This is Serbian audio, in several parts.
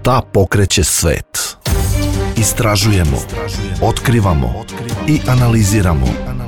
Šta pokreće svet? Istražujemo, otkrivamo i analiziramo.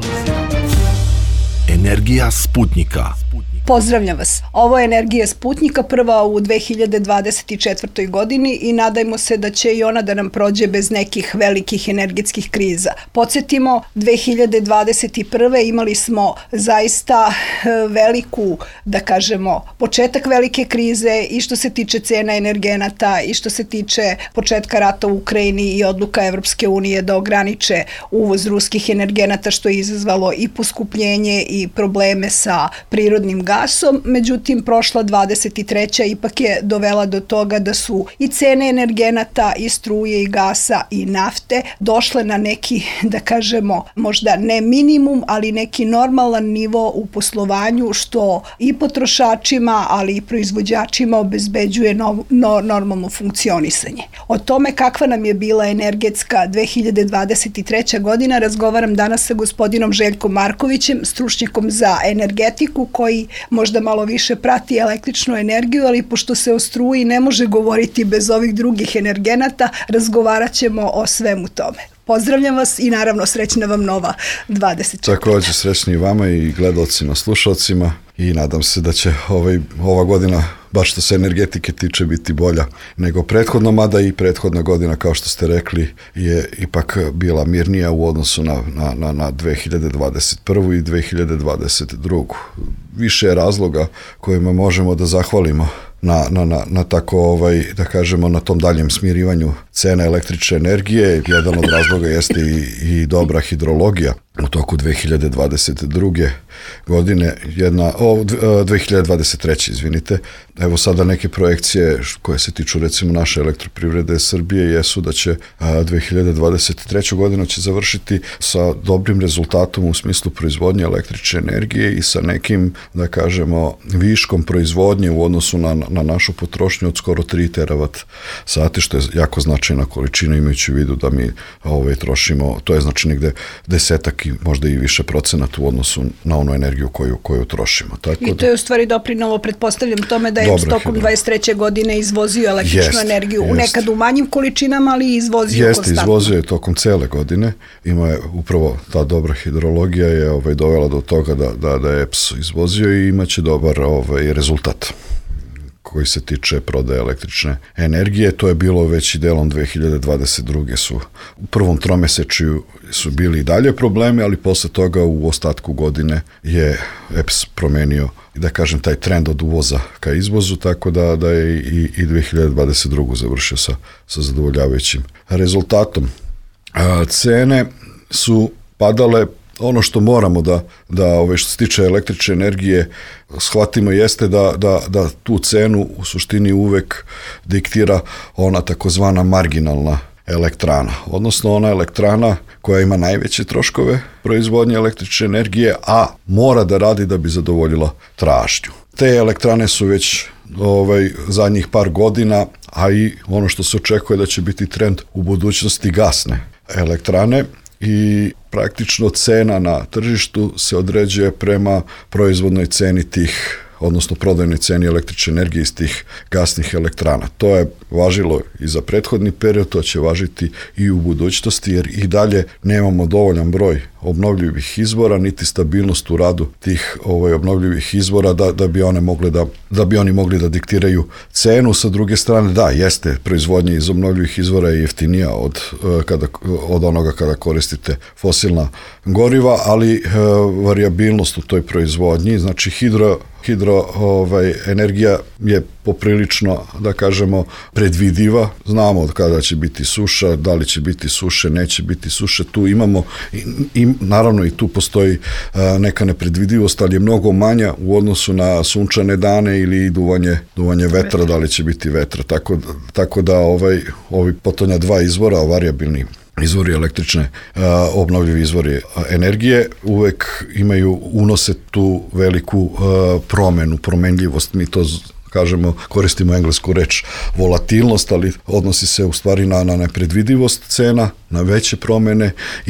Energija Sputnjika. Pozdravljam vas. Ovo je Energija Sputnjika, prva u 2024. godini i nadajmo se da će i ona da nam prođe bez nekih velikih energetskih kriza. Podsjetimo, 2021. imali smo zaista veliku, da kažemo, početak velike krize i što se tiče cena energenata i što se tiče početka rata u Ukrajini i odluka Evropske unije da ograniče uvoz ruskih energenata, što je izazvalo i poskupljenje i probleme sa prirodnim gasom. Međutim, prošla 23. ipak je dovela do toga da su i cene energenata, i struje, i gasa, i nafte došle na neki, da kažemo, možda ne minimum, ali neki normalan nivo u poslovanju, što i potrošačima, ali i proizvođačima obezbeđuje normalno funkcionisanje. O tome kakva nam je bila energetska 2023. godina razgovaram danas sa gospodinom Željkom Markovićem, stručnjakom za energetiku, koji možda malo više prati električnu energiju, ali pošto se o struji ne može govoriti bez ovih drugih energenata, razgovarat ćemo o svemu tome. Pozdravljam vas i naravno srećna vam nova 24. Također srećni i vama i gledalcima, slušalcima i nadam se da će ova godina, baš što se energetike tiče, biti bolja nego prethodno, mada i prethodna godina, kao što ste rekli, je ipak bila mirnija u odnosu na 2021. i 2022. Više je razloga kojima možemo da zahvalimo na tako, da kažemo, na tom daljem smirivanju cena električne energije. Jedan od razloga jeste i dobra hidrologija u toku 2022. godine, 2023. izvinite. Evo sada neke projekcije koje se tiču recimo naše elektroprivrede Srbije jesu da će 2023. godinu će završiti sa dobrim rezultatom u smislu proizvodnje električne energije i sa nekim, da kažemo, viškom proizvodnje u odnosu na našu potrošnju od skoro 3 teravat sati, što je jako značajna količina, imajući u vidu da mi trošimo, to je znači negde 10 i možda i više procenata u odnosu na onu energiju koju trošimo. Tako I to je u stvari doprinalo, pretpostavljam, tome da je tokom 23. godine izvozio električnu energiju, nekad u manjim količinama, ali izvozio konstantno. Izvozio je tokom cele godine. Ima je upravo ta dobra hidrologija je dovela do toga da je EPS izvozio i imaće dobar rezultat koji se tiče prodaje električne energije. To je bilo već i delom 2022. U prvom tromesečju su bili i dalje problemi, ali posle toga u ostatku godine je EPS promenio, da kažem, taj trend od uvoza ka izvozu, tako da je i 2022. završio sa zadovoljavajućim rezultatom. Cene su padale. Ono što moramo da što se tiče električne energije shvatimo jeste da tu cenu u suštini uvek diktira ona takozvana marginalna elektrana, odnosno ona elektrana koja ima najveće troškove proizvodnje električne energije, a mora da radi da bi zadovoljila tražnju. Te elektrane su već zadnjih par godina, a i ono što se očekuje da će biti trend u budućnosti, gasne elektrane, i praktično cena na tržištu se određuje prema proizvodnoj ceni tih, odnosno prodajnoj ceni električne energije iz tih gasnih elektrana. To je važilo i za prethodni period, to će važiti i u budućnosti, jer i dalje nemamo dovoljan broj obnovljivih izvora, niti stabilnost u radu tih obnovljivih izvora da bi oni mogli da diktiraju cenu. Sa druge strane, da, jeste, proizvodnja iz obnovljivih izvora je jeftinija od onoga kada koristite fosilna goriva, ali varijabilnost u toj proizvodnji, znači energija je poprilično, da kažemo, predvidiva. Znamo od kada će biti suša, da li će biti suše, neće biti suše. Tu imamo i naravno i tu postoji neka nepredvidivost, ali je mnogo manja u odnosu na sunčane dane ili duvanje vetra, da li će biti vetra. Tako da ovi potonja dva izvora, varijabilni izvori električne, obnovljivi izvori energije, uvek unose tu veliku promenljivost. Mi to kažemo, koristimo englesku reč volatilnost, ali odnosi se u stvari na nepredvidivost cena, na veće promene i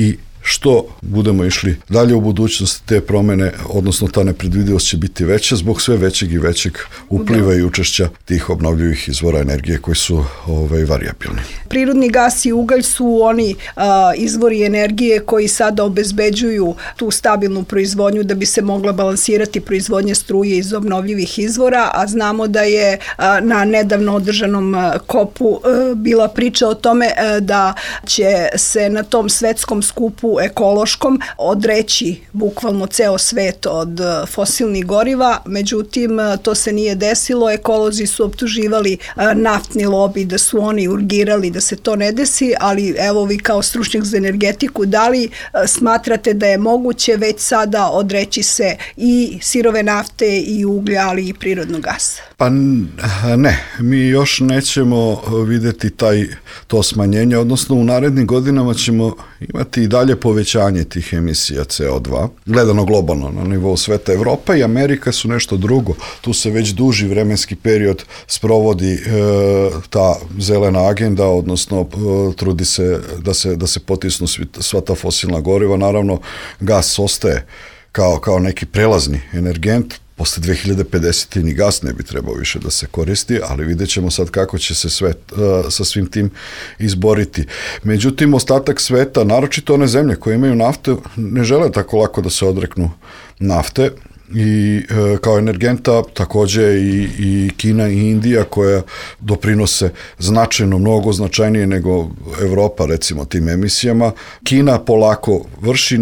što budemo išli dalje u budućnosti, te promene, odnosno ta nepredvidivost će biti veća zbog sve većeg i većeg upliva i učešća tih obnovljivih izvora energije koji su varijabilni. Prirodni gas i ugalj su oni izvori energije koji sada obezbeđuju tu stabilnu proizvodnju da bi se mogla balansirati proizvodnja struje iz obnovljivih izvora, a znamo da je na nedavno održanom kopu bila priča o tome da će se na tom svetskom skupu ekološkom odreći bukvalno ceo svet od fosilnih goriva, međutim to se nije desilo, ekolozi su optuživali naftni lobi da su oni urgirali da se to ne desi, ali evo vi kao stručnjak za energetiku, da li smatrate da je moguće već sada odreći se i sirove nafte i uglja, ali i prirodnog gasa? Pa ne, mi još nećemo videti to smanjenje, odnosno u narednim godinama ćemo imati i dalje povećanje tih emisija CO2, gledano globalno na nivou sveta. Evropa i Amerika su nešto drugo, tu se već duži vremenski period sprovodi ta zelena agenda, odnosno trudi se da se potisnu sva ta fosilna goriva. Naravno, gas ostaje kao neki prelazni energent. Posle 2050. ni gas ne bi trebao više da se koristi, ali vidjet ćemo sad kako će se svet sa svim tim izboriti. Međutim, ostatak sveta, naročito one zemlje koje imaju nafte, ne žele tako lako da se odreknu nafte, i kao energenta takođe i Kina i Indija koja doprinose značajno, mnogo značajnije nego Evropa recimo tim emisijama. Kina polako vrši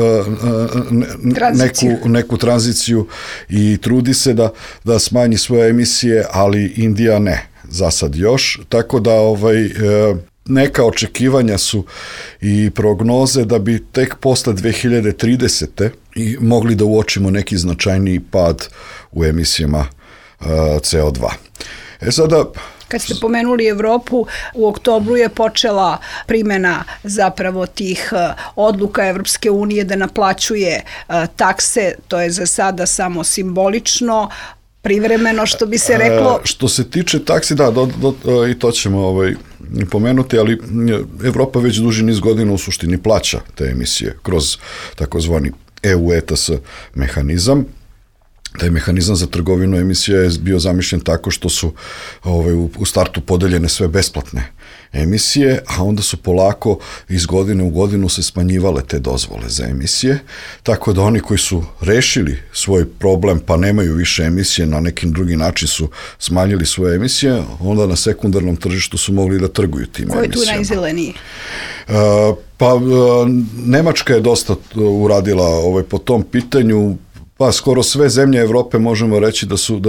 neku tranziciju i trudi se da smanji svoje emisije, ali Indija ne, za sad još, tako da neka očekivanja su i prognoze da bi tek posle 2030. i mogli da uočimo neki značajniji pad u emisijama CO2. Sada, kad ste pomenuli Evropu, u oktobru je počela primjena zapravo tih odluka Evropske unije da naplaćuje takse, to je za sada samo simbolično, privremeno, što bi se reklo. Što se tiče taksi, da, i to ćemo pomenuti, ali Evropa već duži niz godina u suštini plaća te emisije kroz takozvani EU ETS mehanizam. Taj mehanizam za trgovinu emisija je bio zamišljen tako što su u startu podeljene sve besplatne emisije, a onda su polako iz godine u godinu se smanjivale te dozvole za emisije, tako da oni koji su rešili svoj problem pa nemaju više emisije, na neki drugi način su smanjili svoje emisije, onda na sekundarnom tržištu su mogli da trguju tim emisijama. Ko je tu najzeleniji? Nemačka je dosta uradila po tom pitanju. Pa skoro sve zemlje Evrope možemo reći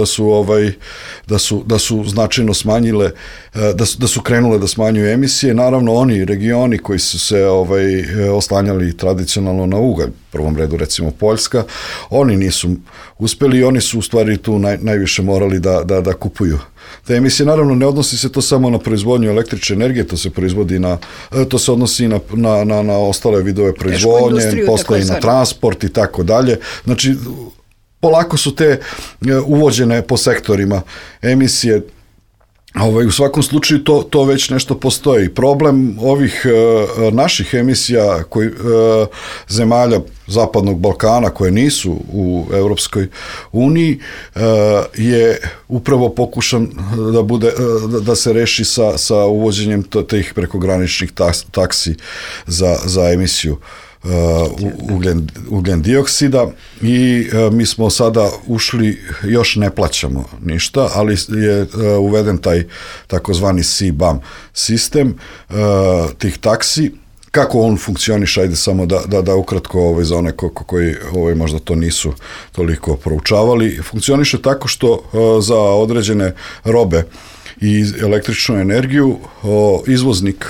da su značajno smanjile, da su krenule da smanjuju emisije. Naravno, oni regioni koji su se oslanjali tradicionalno na ugalj, prvom redu recimo Poljska, oni nisu uspeli i oni su u stvari tu najviše morali da kupuju te emisije. Naravno, ne odnosi se to samo na proizvodnju električne energije, to se odnosi i na ostale vidove proizvodnje, posle i na transport i tako dalje. Znači, polako su te uvođene po sektorima emisije. U svakom slučaju to već nešto postoji. Problem ovih naših emisija zemalja Zapadnog Balkana koje nisu u Evropskoj uniji je upravo pokušan da se reši sa uvođenjem tih prekograničnih taksi za emisiju ugljen dioksida i mi smo sada ušli, još ne plaćamo ništa, ali je uveden taj takozvani CBAM sistem tih taksi. Kako on funkcioniše, ajde samo da ukratko za one koji možda to nisu toliko proučavali. Funkcioniše tako što za određene robe i električnu energiju izvoznik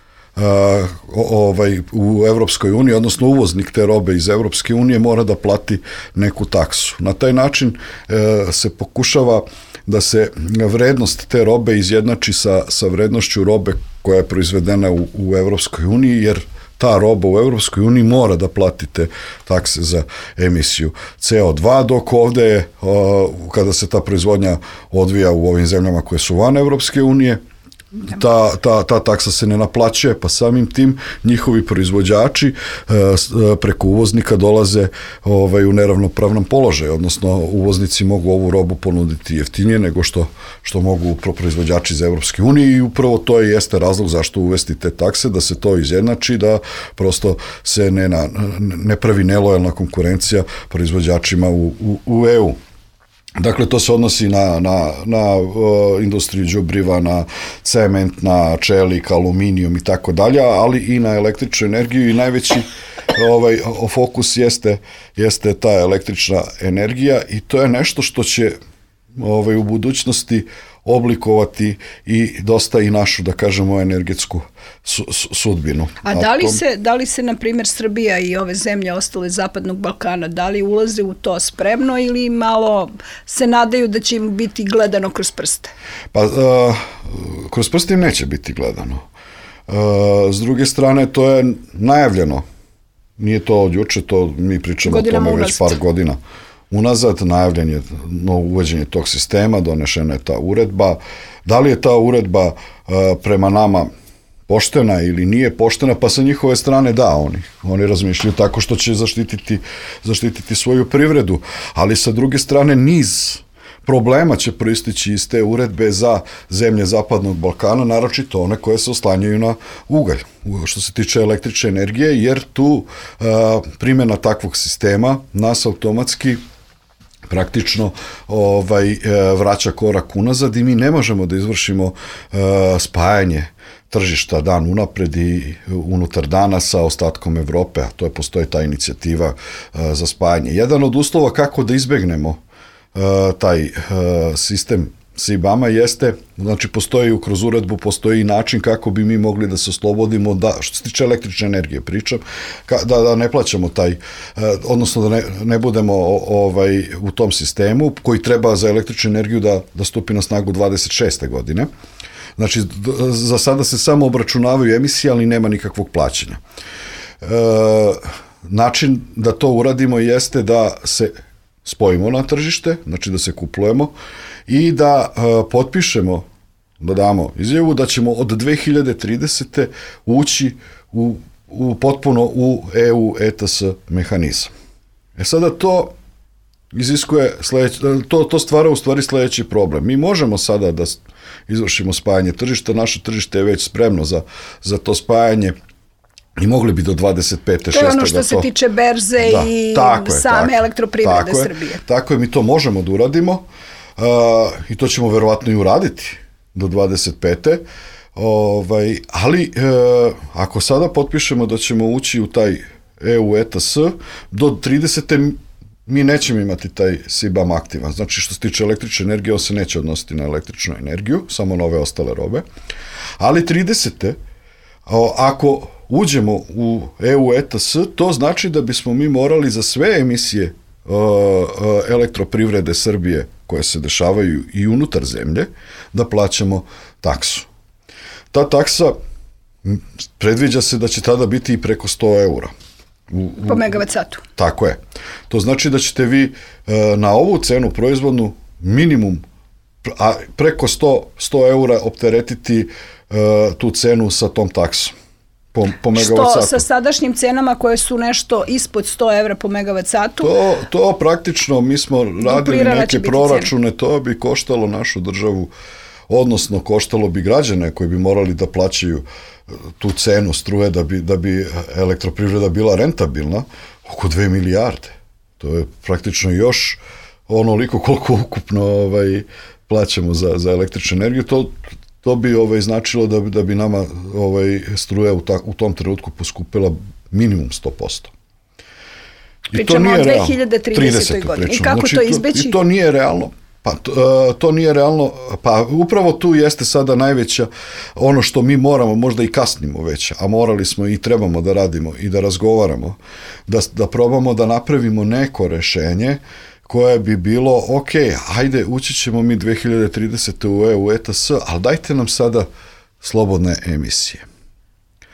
u Evropskoj uniji, odnosno uvoznik te robe iz Evropske unije mora da plati neku taksu. Na taj način se pokušava da se vrednost te robe izjednači sa vrednošću robe koja je proizvedena u Evropskoj uniji, jer ta roba u Evropskoj uniji mora da plati te takse za emisiju CO2, dok ovde kada se ta proizvodnja odvija u ovim zemljama koje su van Evropske unije, ta taksa se ne naplaćuje, pa samim tim njihovi proizvođači preko uvoznika dolaze u neravnopravnom položaju, odnosno uvoznici mogu ovu robu ponuditi jeftinije nego što mogu proizvođači iz Evropske unije i upravo to jeste razlog zašto uvesti te takse, da se to izjednači, da prosto se ne pravi nelojalna konkurencija proizvođačima u EU. Dakle, to se odnosi na industriju đubriva, na cement, na čelik, aluminijum i tako dalje, ali i na električnu energiju i najveći fokus jeste ta električna energija i to je nešto što će u budućnosti oblikovati i dosta i našu, da kažemo, energetsku sudbinu. A da li se, na primjer, Srbija i ove zemlje ostale Zapadnog Balkana, da li ulaze u to spremno ili malo se nadaju da će im biti gledano kroz prste? Pa, kroz prste im neće biti gledano. S druge strane, to je najavljeno. Nije to od juče, to mi pričamo o tome već par godina unazad, najavljen je uvođenje tog sistema, donešena je ta uredba. Da li je ta uredba prema nama poštena ili nije poštena, pa sa njihove strane da, oni razmišljaju tako što će zaštititi svoju privredu, ali sa druge strane niz problema će proistići iz te uredbe za zemlje Zapadnog Balkana, naročito one koje se oslanjaju na ugalj, što se tiče električne energije, jer tu primjena takvog sistema nas automatski praktično vraća korak unazad i mi ne možemo da izvršimo spajanje tržišta dan unapred i unutar dana sa ostatkom Evrope, a to postoji ta inicijativa za spajanje. Jedan od uslova kako da izbegnemo taj sistem CBAM-a jeste, znači kroz uredbu postoji način kako bi mi mogli da se oslobodimo, što se tiče električne energije pričam, da ne plaćamo odnosno da ne budemo u tom sistemu koji treba za električnu energiju da stupi na snagu 26. godine. Znači, za sada se samo obračunavaju emisije, ali nema nikakvog plaćanja. Način da to uradimo jeste da se spojimo na tržište, znači da se kuplujemo i da potpišemo, da damo izjavu da ćemo od 2030. ući potpuno u EU ETS mehanizam. Sada to iziskuje to stvara u stvari sledeći problem. Mi možemo sada da izvršimo spajanje tržišta, naše tržište je već spremno za to spajanje i mogli bi do 25. 6. To je ono što se tiče berze i same elektroprivrede Srbije. Tako je, mi to možemo da uradimo i to ćemo verovatno i uraditi do 25. Ali ako sada potpišemo da ćemo ući u taj EU ETS, do 30. mi nećemo imati taj CBAM aktivan. Znači, što se tiče električne energije, on se neće odnositi na električnu energiju, samo na ove ostale robe. Ali 30. ako uđemo u EU ETS, to znači da bismo mi morali za sve emisije elektroprivrede Srbije koje se dešavaju i unutar zemlje, da plaćamo taksu. Ta taksa predviđa se da će tada biti i preko 100 eura. Po megavat satu. Tako je. To znači da ćete vi na ovu cenu proizvodnu minimum preko 100 eura opteretiti tu cenu sa tom taksom. Po megavat satu. Što sa sadašnjim cenama koje su nešto ispod 100 evra po megavat satu? To praktično, mi smo radili neke proračune, to bi koštalo našu državu, odnosno koštalo bi građane koji bi morali da plaćaju tu cenu struje da bi elektroprivreda bila rentabilna, oko 2 milijarde. To je praktično još onoliko koliko ukupno plaćamo za električnu energiju. To bi značilo da bi nama struja u tom trenutku poskupila minimum 100%. Pričamo o 2030. godini. I kako to izbeći? I to nije realno. To nije realno, pa upravo tu jeste sada najveća, ono što mi moramo, možda i kasnimo već, a morali smo i trebamo da radimo i da razgovaramo, da probamo da napravimo neko rešenje koje bi bilo, ok, hajde, ući ćemo mi 2030. u EU ETS, ali dajte nam sada slobodne emisije.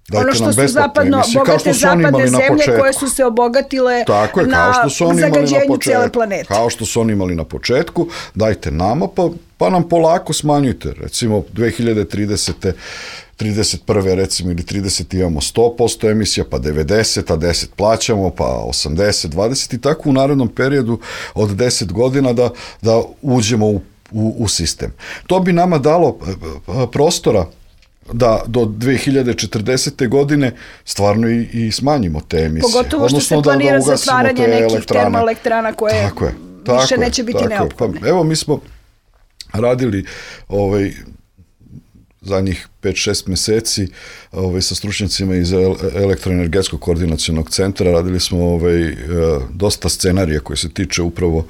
Dajte ono što nam su besplatne emisije, kao što bogate su oni zapadne imali na zemlje početku. koje su se obogatile na zagađenju cijele planete. Kao što su oni imali na početku, dajte nama pa nam polako smanjujte. Recimo 2030. 31. recimo ili 30. imamo 100% emisija, pa 90, a 10 plaćamo, pa 80, 20 i tako u narednom periodu od 10 godina da uđemo u sistem. To bi nama dalo prostora da do 2040. godine stvarno i smanjimo te emisije. Pogotovo što se planira zatvaranje nekih termoelektrana koje više neće biti neophodne. Pa, evo, mi smo radili zadnjih 5-6 meseci sa stručnjacima iz elektroenergetskog koordinacionog centra. Radili smo dosta scenarija koji se tiče upravo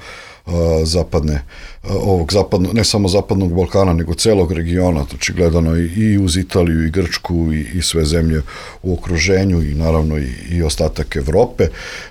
ne samo zapadnog Balkana, nego celog regiona, znači gledano i uz Italiju i Grčku i sve zemlje u okruženju i naravno i ostatak Evrope.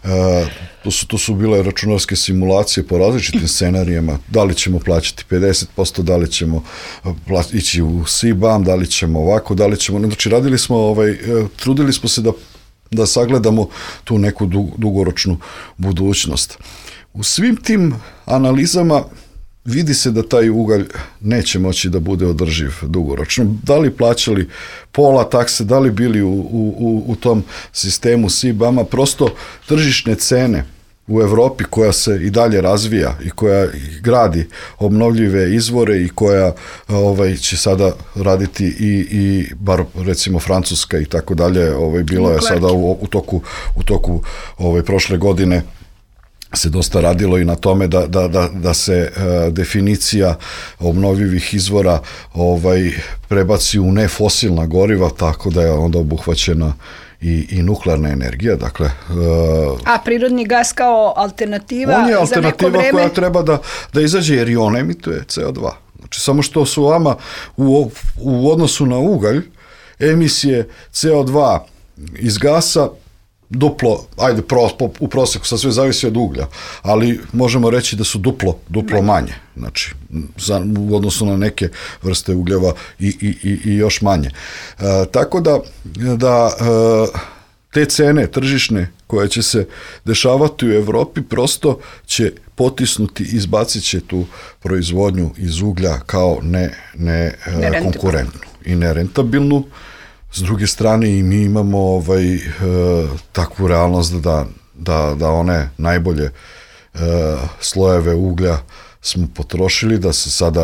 To su bile računarske simulacije po različitim scenarijama, da li ćemo plaćati 50%, da li ćemo ići u CBAM, da li ćemo ovako, da li ćemo, znači radili smo, trudili smo se da sagledamo tu neku dugoročnu budućnost. U svim tim analizama vidi se da taj ugalj neće moći da bude održiv dugoročno. Da li plaćali pola takse, da li bili u tom sistemu CBAM-a, prosto tržišne cene u Evropi koja se i dalje razvija i koja gradi obnovljive izvore i koja će sada raditi i bar recimo Francuska i tako dalje, bilo je sada u toku prošle godine se dosta radilo i na tome da se definicija obnovljivih izvora prebaci u nefosilna goriva, tako da je onda obuhvaćena i nuklearna energija. Dakle, a prirodni gas kao alternativa za neko vreme? On je alternativa koja treba da izađe, jer i on emituje CO2. Znači, samo što su vama u odnosu na ugalj emisije CO2 iz gasa duplo, u proseku, sad sve zavisi od uglja, ali možemo reći da su duplo manje, znači u odnosu na neke vrste ugljeva i još manje. Tako da te cene tržišne koje će se dešavati u Evropi prosto će potisnuti, izbacit će tu proizvodnju iz uglja kao ne konkurentnu i nerentabilnu. S druge strane i mi imamo takvu realnost da one najbolje slojeve uglja smo potrošili, da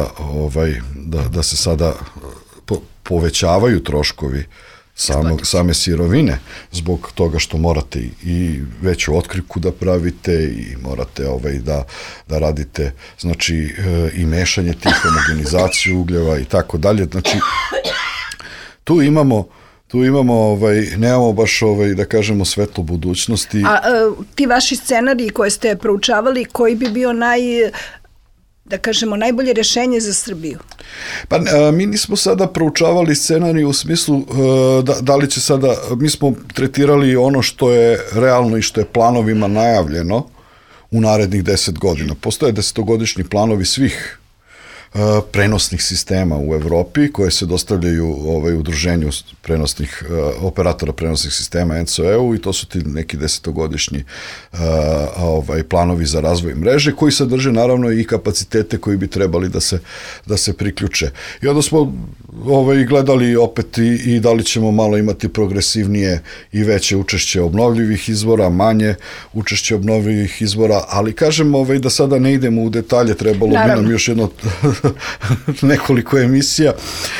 se sada povećavaju troškovi same sirovine zbog toga što morate i veću otkrivku da pravite i morate da radite, znači i mešanje tih, homogenizaciju ugljeva i tako dalje. Znači tu imamo nemamo baš da kažemo svetlo budućnosti. A ti vaši scenariji koje ste proučavali, koji bi bio najbolje rješenje za Srbiju? Pa mi nismo sada proučavali scenarij u smislu da li će sada, mi smo tretirali ono što je realno i što je planovima najavljeno u narednih 10 godina. Postoje 10-godišnji planovi svih prenosnih sistema u Evropi koje se dostavljaju udruženju operatora prenosnih sistema NCO-u i to su ti neki 10-godišnji planovi za razvoj mreže koji sadrže naravno i kapacitete koji bi trebali da se priključe. I onda smo gledali opet i da li ćemo malo imati progresivnije i veće učešće obnovljivih izvora, manje učešće obnovljivih izvora, ali kažem da sada ne idemo u detalje, trebalo bi nam još jedno nekoliko emisija.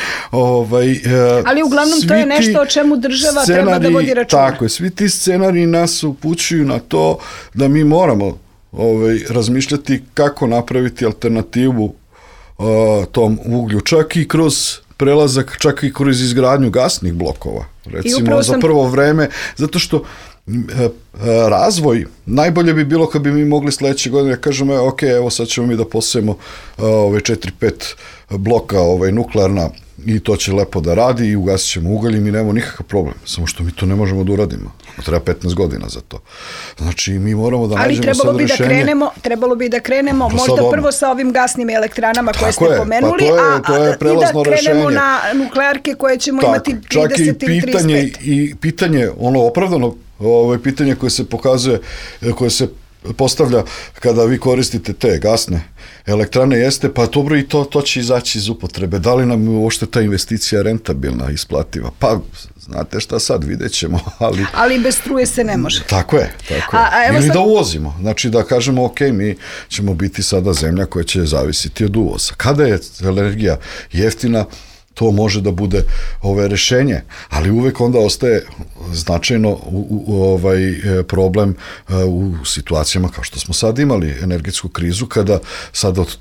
Ali uglavnom to je nešto o čemu država treba da vodi računa. Tako je, svi ti scenariji nas upućuju na to da mi moramo razmišljati kako napraviti alternativu tom uglju, čak i kroz prelazak, čak i kroz izgradnju gasnih blokova, recimo za prvo vreme, zato što razvoj, najbolje bi bilo kad bi mi mogli sledeće godine da kažemo, ok, evo sad ćemo mi da posejemo 4-5 bloka nuklearna i to će lepo da radi i ugasit ćemo ugalj i mi nemamo nikakav problem. Samo što mi to ne možemo da uradimo. Treba 15 godina za to. Znači, mi moramo da nađemo sad rešenje. Trebalo bi da krenemo Pa možda prvo sa ovim gasnim elektranama koje ste pomenuli, to je prelazno i da krenemo rešenje. na nuklearke koje ćemo imati 30 čak ili 35. I pitanje, ono opravdano, pitanje koje se pokazuje, koje se postavlja kada vi koristite te gasne elektrane jeste, pa dobro i to će izaći iz upotrebe. Da li nam uopšte ta investicija rentabilna, isplativa? Pa, znate šta sad, vidjet ćemo, ali bez struje se ne može. Tako je. Ili da uvozimo. Znači da kažemo, ok, mi ćemo biti sada zemlja koja će zavisiti od uvoza. Kada je energija jeftina, to može da bude rešenje, ali uvek onda ostaje značajno problem u situacijama kao što smo sad imali energetsku krizu, kada sad od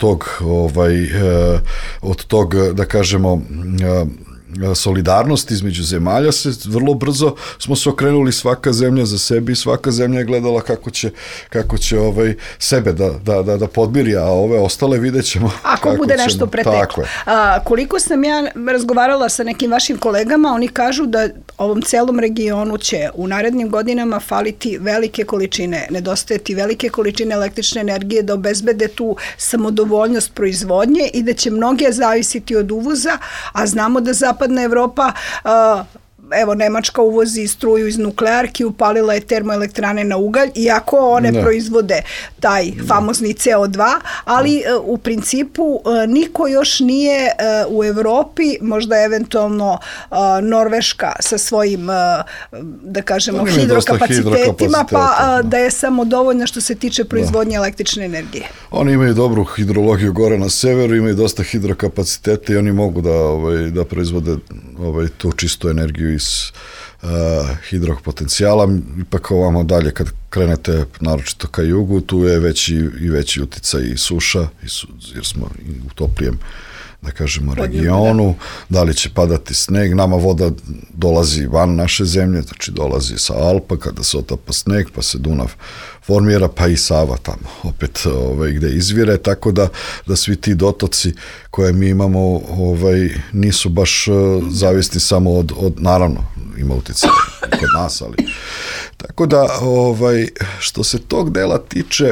tog da kažemo solidarnost između zemalja se vrlo brzo smo se okrenuli svaka zemlja za sebe i svaka zemlja je gledala kako će sebe da podmiri, a ove ostale vidjet ćemo. Ako bude nešto preteklo. Koliko sam ja razgovarala sa nekim vašim kolegama, oni kažu da ovom celom regionu će u narednim godinama faliti velike količine, nedostajati velike količine električne energije da obezbede tu samodovoljnost proizvodnje i da će mnoge zavisiti od uvoza, a znamo da Zapadna Evropa, evo Nemačka uvozi struju iz nuklearki, upalila je termoelektrane na ugalj, iako one proizvode taj famozni CO2, ali u principu niko još nije u Evropi, možda eventualno Norveška sa svojim, da kažemo, hidrokapacitetima, pa da je samo dovoljno što se tiče proizvodnje električne energije. Oni imaju dobru hidrologiju gore na severu, imaju dosta hidrokapaciteta i oni mogu da proizvode tu čistu energiju iz hidropotencijala. Ipak ovamo dalje kad krenete naročito ka jugu, tu je veći uticaj i suša, jer smo u toplijem, da kažemo, regionu, da li će padati sneg, nama voda dolazi van naše zemlje, znači dolazi sa Alpa, kada se otapa sneg, pa se Dunav formira, pa i Sava tamo opet gde izvire, tako da svi ti dotoci koje mi imamo nisu baš zavisni samo od naravno, ima utjecaj kod nas, ali tako da, što se tog dela tiče,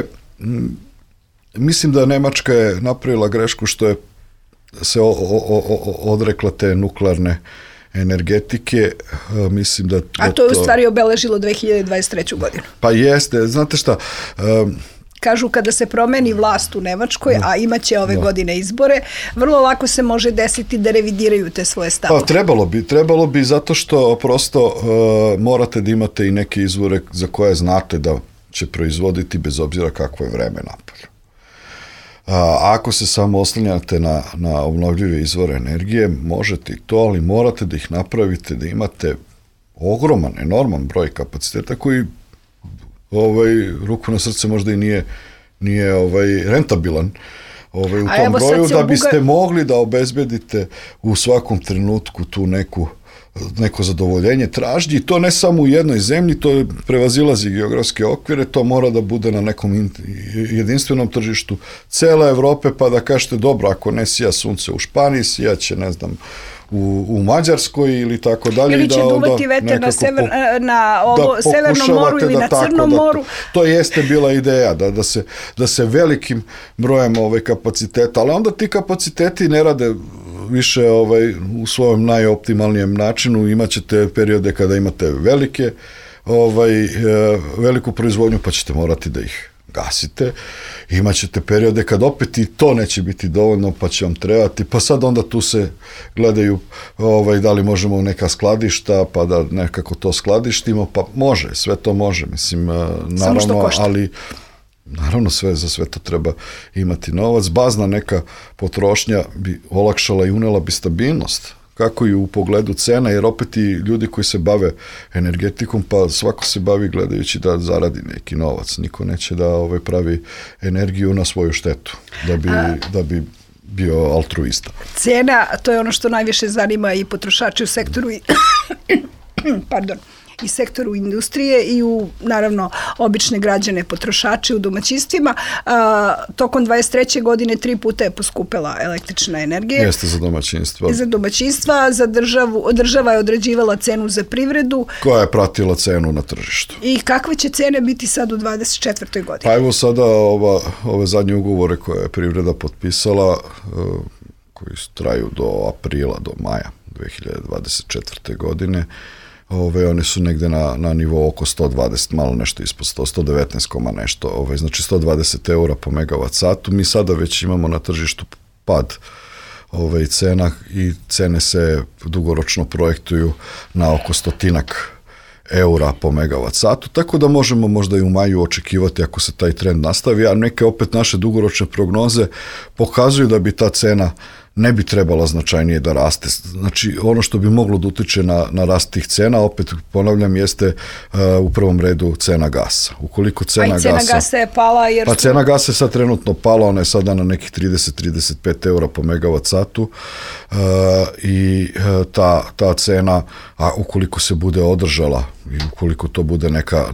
mislim da Nemačka je napravila grešku što je se odrekla te nuklearne energetike, mislim da... A to je u stvari obeležilo 2023. godinu. Pa jeste, znate šta... Kažu kada se promeni vlast u Nemačkoj, a imaće ove godine izbore, vrlo lako se može desiti da revidiraju te svoje stavove. Pa trebalo bi zato što prosto morate da imate i neke izvore za koje znate da će proizvoditi bez obzira kakvo je vreme napolju. Ako se samo oslanjate na obnovljive izvore energije, možete i to, ali morate da ih napravite, da imate ogroman, enorman broj kapaciteta koji ruku na srce možda i nije rentabilan u tom broju, da biste mogli da obezbedite u svakom trenutku tu neko zadovoljenje tražnji, i to ne samo u jednoj zemlji, to prevazilazi geografske okvire, to mora da bude na nekom jedinstvenom tržištu cele Evrope, pa da kažete, dobro, ako ne sija sunce u Španiji, sijaće, ne znam, u Mađarskoj ili tako dalje. Ili će duvati veter na Severnom moru ili na Crnom moru. To jeste bila ideja, da se velikim brojem kapaciteta, ali onda ti kapaciteti ne rade više u svojom najoptimalnijem načinu. Imaćete periode kada imate veliku proizvodnju, pa ćete morati da ih gasite. Imaćete periode kad opet i to neće biti dovoljno, pa će vam trebati, pa sad onda tu se gledaju da li možemo u neka skladišta, pa da nekako to skladištimo, pa može, sve to može, mislim, naravno, ali naravno za sve to treba imati novac. Bazna neka potrošnja bi olakšala i unela bi stabilnost, kako i u pogledu cena, jer opet i ljudi koji se bave energetikom, pa svako se bavi gledajući da zaradi neki novac. Niko neće da pravi energiju na svoju štetu, da bi bio altruista. Cena, to je ono što najviše zanima i potrošače u sektoru i sektoru industrije i u, naravno, obične građane potrošače u domaćinstvima. Tokom 23. godine 3 puta je poskupela električna energija. Jeste za domaćinstva. Za domaćinstva, za država je određivala cenu za privredu. Koja je pratila cenu na tržištu. I kakve će cene biti sad u 24. godini? Pa evo sada ove zadnje ugovore koje je privreda potpisala, koji traju do aprila, do maja 2024. godine, oni su negde na nivou oko 120, malo nešto ispod 119, nešto, znači 120 eura po megavat satu. Mi sada već imamo na tržištu pad cena i cene se dugoročno projektuju na oko 100 eura po megavat satu, tako da možemo možda i u maju očekivati ako se taj trend nastavi, a neke opet naše dugoročne prognoze pokazuju da bi ta cena ne bi trebala značajnije da raste. Znači, ono što bi moglo da utiče na rast tih cena, opet ponavljam, jeste u prvom redu cena gasa. Ukoliko cena gasa je pala Pa cena gasa je sad trenutno pala, ona je sada na nekih 30-35 eura po megavat satu i ta cena, a ukoliko se bude održala i ukoliko to bude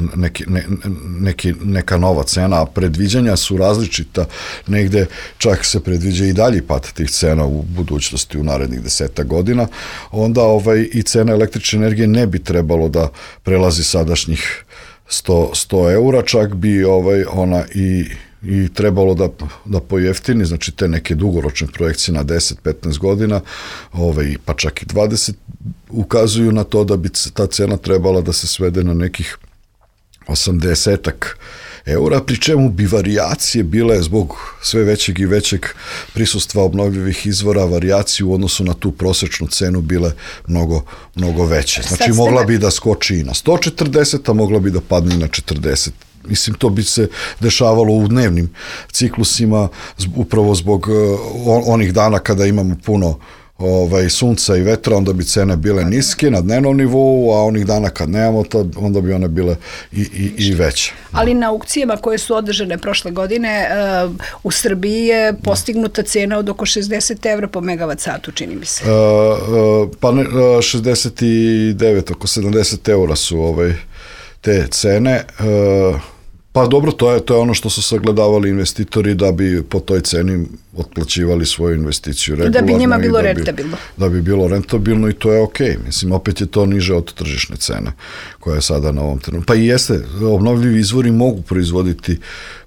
neka nova cena, a predviđanja su različita, negde čak se predviđa i dalji pad tih cena u budućnosti u narednih 10 godina, onda i cena električne energije ne bi trebalo da prelazi sadašnjih 100 eura, čak bi ona i trebalo da pojeftini, znači te neke dugoročne projekcije na 10-15 godina, pa čak i 20, ukazuju na to da bi ta cena trebala da se svede na nekih 80 eura, pri čemu bi varijacije bile zbog sve većeg i većeg prisustva obnovljivih izvora, varijacije u odnosu na tu prosečnu cenu bile mnogo veće. Znači mogla bi da skoči i na 140, a mogla bi da padne i na 40. Mislim, to bi se dešavalo u dnevnim ciklusima, upravo zbog onih dana kada imamo puno sunca i vetra, onda bi cene bile niske na dnevnom nivou, a onih dana kad nemamo to, onda bi one bile i veće. Ali na aukcijama koje su održane prošle godine u Srbiji je postignuta cena od oko 60 evra po megavat satu, čini mi se. Pa 69, oko 70 eura su te cene. Pa dobro, to je ono što su sagledavali investitori da bi po toj ceni otplaćivali svoju investiciju regularno. Da bi njima bilo rentabilno. Da bi bilo rentabilno i to je okej. Mislim, opet je to niže od tržišne cene koja je sada na ovom trenutku. Pa i jeste, obnovljivi izvori mogu proizvoditi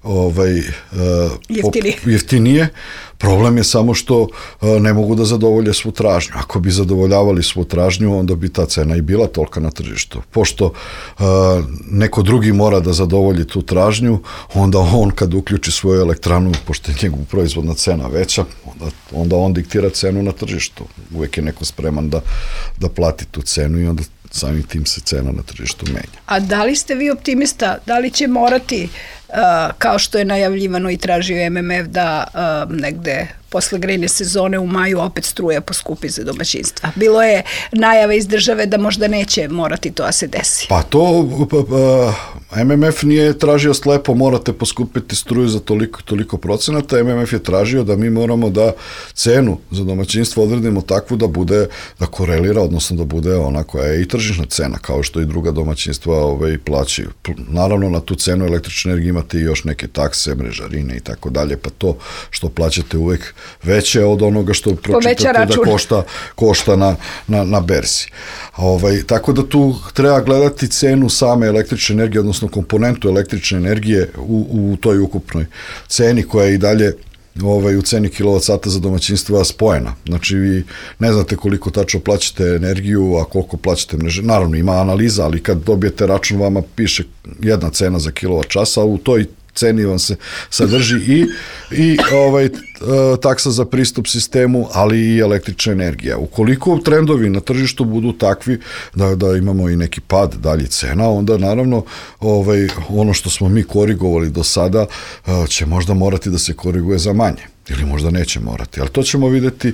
jeftinije. Problem je samo što ne mogu da zadovolje svu tražnju. Ako bi zadovoljavali svu tražnju, onda bi ta cena i bila tolika na tržištu. Pošto neko drugi mora da zadovolji tu tražnju, onda on kad uključi svoju elektranu, pošto je njegov proizvodna cena veća, onda on diktira cenu na tržištu. Uvijek je neko spreman da plati tu cenu i onda samim tim se cena na tržištu menja. A da li ste vi optimista, da li će morati, kao što je najavljivano i tražio MMF, da negde posle grejne sezone u maju opet struja poskupi za domaćinstva? Bilo je najave iz države da možda neće morati to da se desi. Pa to MMF nije tražio slepo morate poskupiti struju za toliko procenata. MMF je tražio da mi moramo da cenu za domaćinstvo odredimo takvu da korelira, odnosno da bude ona koja je i tržišna cena, kao što i druga domaćinstva plaćaju. Naravno, na tu cenu električne energije imate i još neke takse, mrežarine i tako dalje, pa to što plaćate uvek veće od onoga što pročitate da košta na berzi. Tako da tu treba gledati cenu same električne energije, odnosno komponentu električne energije u toj ukupnoj ceni koja je i dalje u ceni kilovat sata za domaćinstva spojena. Znači vi ne znate koliko tačno plaćate energiju, a koliko plaćate mreže. Naravno ima analiza, ali kad dobijete račun vama piše jedna cena za kilovat časa, a u toj ceni vam se sadrži i taksa za pristup sistemu, ali i električna energija. Ukoliko trendovi na tržištu budu takvi da imamo i neki pad dalje cena, onda naravno ono što smo mi korigovali do sada će možda morati da se koriguje za manje. Ili možda neće morati. Ali to ćemo videti,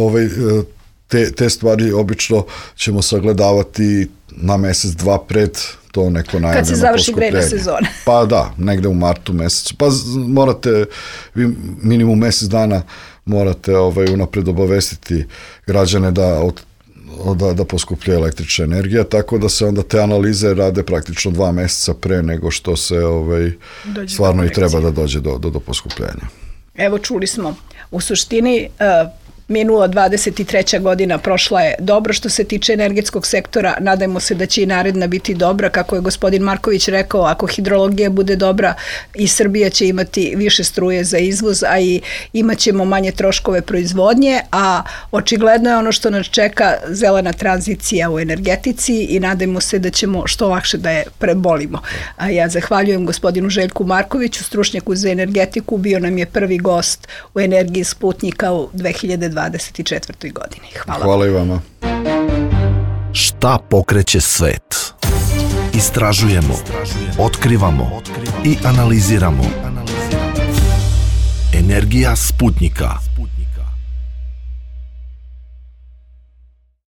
te stvari obično ćemo sagledavati na mesec, dva pred to neko najavljeno poskupljenje. Kad se završi grejna sezona. Pa da, negde u martu mesecu. Pa morate, vi minimum mesec dana morate unapred obavestiti građane da da poskuplje električna energija, tako da se onda te analize rade praktično 2 meseca pre nego što se stvarno i treba da dođe do poskupljenja. Evo, čuli smo, u suštini minula 23. godina prošla je dobro što se tiče energetskog sektora, nadajmo se da će i naredna biti dobra, kako je gospodin Marković rekao, ako hidrologija bude dobra i Srbija će imati više struje za izvoz, a i imat ćemo manje troškove proizvodnje, a očigledno je ono što nas čeka zelena tranzicija u energetici i nadajmo se da ćemo što lakše da je prebolimo. A ja zahvaljujem gospodinu Željku Markoviću, stručnjaku za energetiku, bio nam je prvi gost u Energiji Sputnika u 2024. godini. Hvala. Hvala i vama. Šta pokreće svet? Istražujemo, otkrivamo i analiziramo. Energija Sputnika.